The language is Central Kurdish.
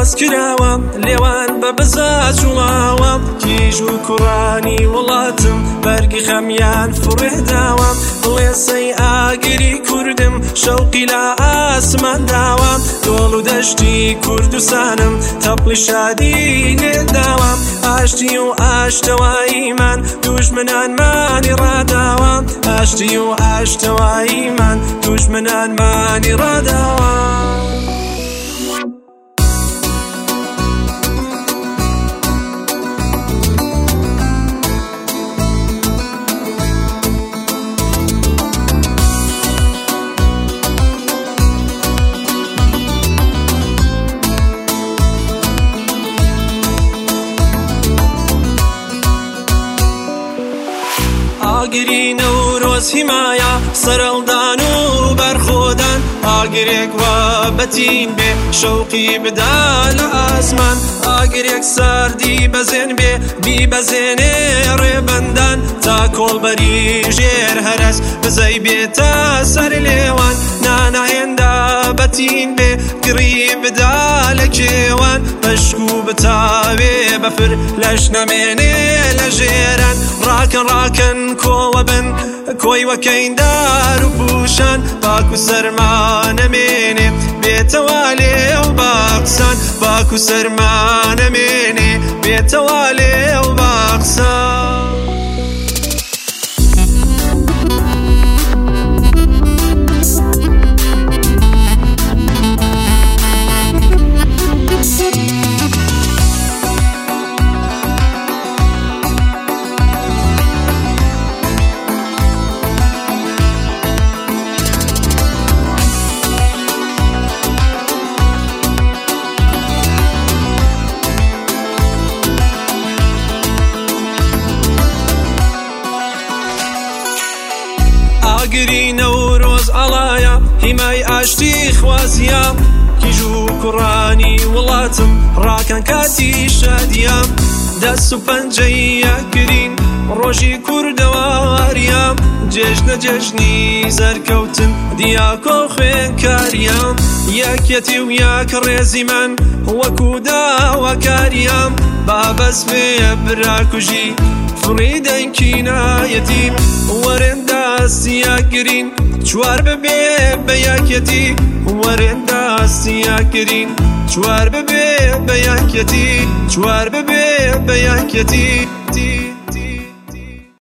باس کراوە لێوان بە بزە جوڵاوە کیژ و کوڕانی وڵاتم بەرگی خەمیان فڕێداوە بڵێ سەی ئاگری کوردم شەوقی لە ئاسمان داوە دۆڵ و دەشتی کوردستانم تەپڵی شادی لێداوە ئاشتی و ئاشتەواییمان دوژمنانمانی ڕاداوە ئاشتی و ئاشتەواییمان دوژمنانمانی ڕاداوە ئاگری نەورۆز هیمایە سەرەڵدان و بەرخۆدان ئاگرێک وە بەتین بێ شەوقی بدا لە ئاسمان ئاگرێک ساردی بەزێن بێ بی بەزێنێ ڕێبەندان تا کۆڵبەری ژێر هەرس بزەی بێتە سەر لێوان ناناهێندا بەتین بێ گڕی بدا لە کێوان بەشک و بتاوێ بەفر لەش نەمێنێ لە ژێران ڕاکەن ڕاکەن کۆوە بن کۆی وەکەین دار و پوشان باک و سەرمانەمێنێ بێتەوە لێو باقسان باک و سەرمانەمێنێ بێتەوە لێو باقسان ئاگری نەورۆز ئەڵایە هیمای ئاشتی خوازیە کیژ و کوڕانی وڵاتم ڕاکەن کاتی شادیە دەست و پەنجەی یەکگرین ڕۆژی کوردەواریە جێژنە جێژنی زەرکەوتن دیاکۆ خوێنکاریە یەکەتی و یەک ڕێزیمان وەکو داواکاریە بابەس بێ براکوژی فڕیدەنکی نایەتی وەرێن داستی یەکگرین چوار ببێ بە یەکەتی وەرێن داستی یەکگرین چوار ببێ بە یەکەتی چوار ببێ بە یەکەتی